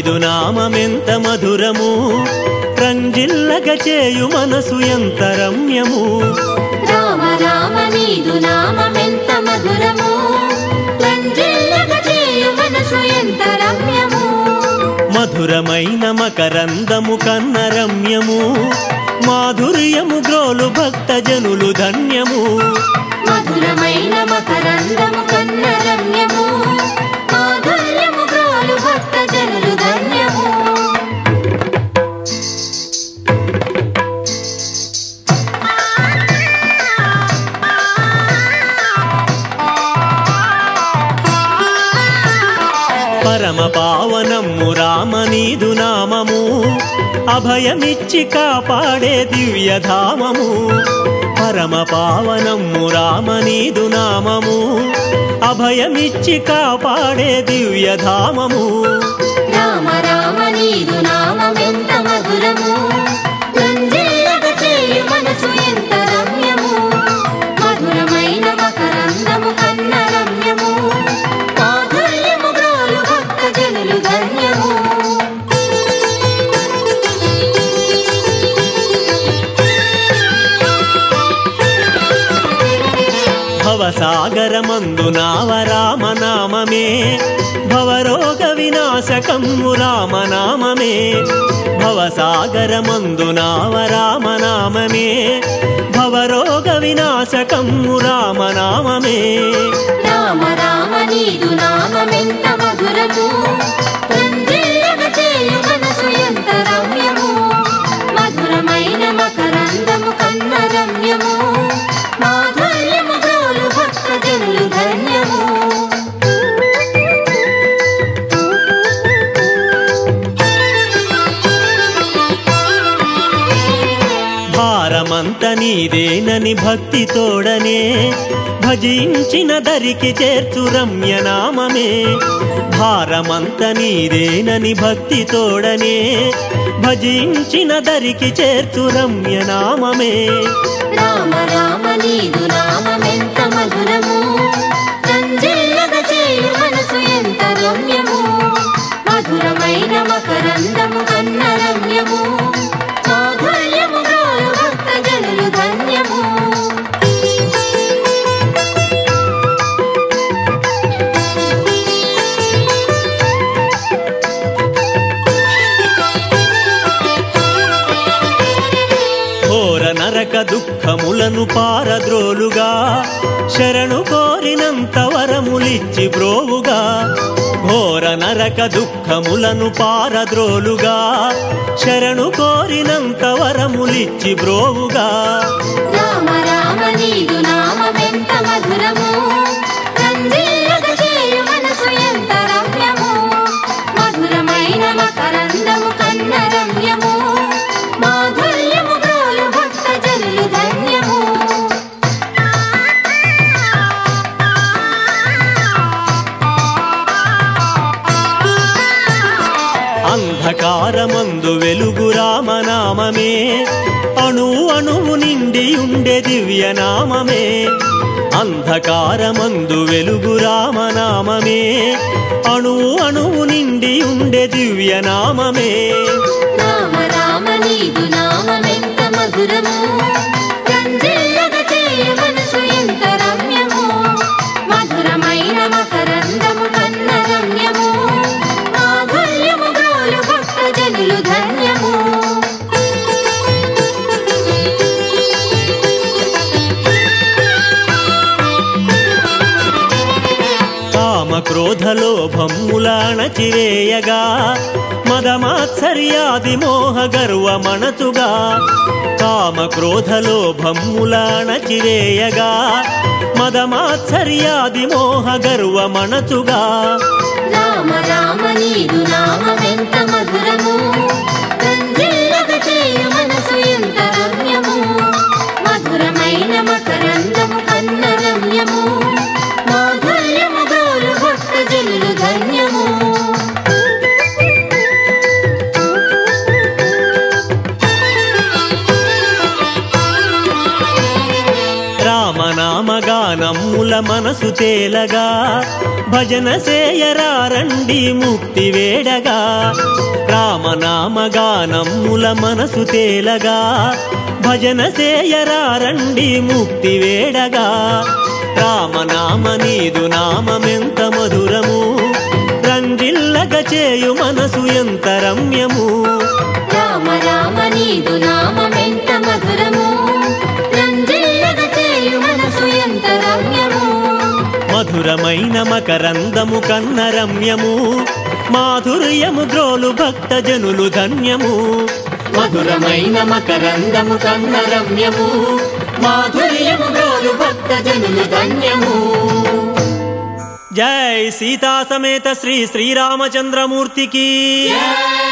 నీదు నామమెంత మధురము రంజిల్లగ చేయు మనసు ఎంత రమ్యము రామ రామ నీదు నామమెంత మధురము రంజిల్లగ చేయు మనసు ఎంత రమ్యము మధురమైన మకరందము కన్న రమ్యము మాధుర్యము గ్రోలు భక్త జనులు ధన్యము మధురమైన మకరందము కన్న రమ్యము మాధుర్యము గ్రోలు భక్త జనులు ధన్యము పరమ పావనము రామ నీదు నామము అభయమిచ్చి కాపాడే దివ్యధామము పరమ పావనము రామ నీదు నామము అభయమిచ్చి కాపాడే దివ్యధామము రామ రామ నీదు నామమెంత మధురము రంజిల్లగ చేయు మనసు ఎంత రమ్యము మధురమైన మకరందము కన్న రమ్యము మాధుర్యము గ్రోలు భక్త జనులు ధన్యము భవసాగరమందు నావ రామనామమే భవరోగ వినాశకము రామనామమే భవసాగరమందు నావ రామనామమే భవరోగ వినాశకము రామనామమే రామ రామ నీదు నామమెంత మధురము రంజిల్లగ చేయు మనసు ఎంత రమ్యము మధురమైన మకరందము కన్న రమ్యము మాధుర్యము గ్రోలు భక్త జనులు ధన్యము భారమంత నీదేనని భక్తి తోడనే భజించిన దరికి చేర్చు రమ్యనామమే భారమంత నీదేనని భక్తి తోడనే భజించిన దరికి చేర్చు రమ్యనామమే రామ రామ నీదు నామమెంత మధురము రంజిల్లగ చేయు మనసు ఎంత రమ్యము మధురమైన మకరందము కన్న రమ్యము మాధుర్యము గ్రోలు భక్త జనులు ధన్యము ఘోర నరక దుఃఖములను పారద్రోలుగా శరణు కోరినంత వరములిచ్చి బ్రోవుగా ఘోర నరక దుఃఖములను పారద్రోలుగా శరణు కోరినంత వరములిచ్చి బ్రోవుగా రామ రామ నీదు నామమెంత మధురము రంజిల్లగ చేయు మనసు ఎంత రమ్యము మధురమైన మకరందము కన్న రమ్యము మాధుర్యము గ్రోలు భక్త జనులు ధన్యము అంధకారమందు వెలుగు రామనామమే అణువు అణువు నిండి ఉండే దివ్యనామమే అంధకారమందు వెలుగు రామనామమే అణువు అణువు నిండి ఉండే దివ్యనామమే రామ రామ నీదు నామమెంత మధురము రంజిల్లగ చేయు మనసు ఎంత రమ్యము మధురమైన మకరందము కన్న రమ్యము మాధుర్యము గ్రోలు భక్త జనులు ధన్యము కామ క్రోధ లోభముల అణచివేయగా మదమాత్సర్యాది మోహ గర్వ మనచుగా కామ క్రోధ లోభముల అణచివేయగా మదమాత్సర్యాది మోహ గర్వ మనచుగా రామ రామ నీదు నామమెంత మధురము రంజిల్లగ చేయు మనసు ఎంత రమ్యము మధురమైన మకరందము కన్న రమ్యము మాధుర్యము గ్రోలు భక్త జనులు ధన్యము రామనామగానముల భమ్ముల మనసు తేలగా భజన సేయరారండి ముక్తి వేడగా రామనామగానమ్ముల మనసు తేలగా భజన సేయరారండి ముక్తి వేడగా రామనామ నీదు నామమెంత మధురము రంజిల్లగ చేయు మనసు ఎంత రమ్యము రామ రామ నీదు నామమెంత మధురము రంజిల్లగ చేయు మనసు ఎంత రమ్యము మధురమైన మకరందము కన్న రమ్యము మాధుర్యము గ్రోలు భక్త జనులు ధన్యము మధురమైన మకరందము కన్న రమ్యము మాధుర్యము గ్రోలు భక్త జనులు ధన్యము జై సీతా సమేత శ్రీ శ్రీరామచంద్రమూర్తికి జై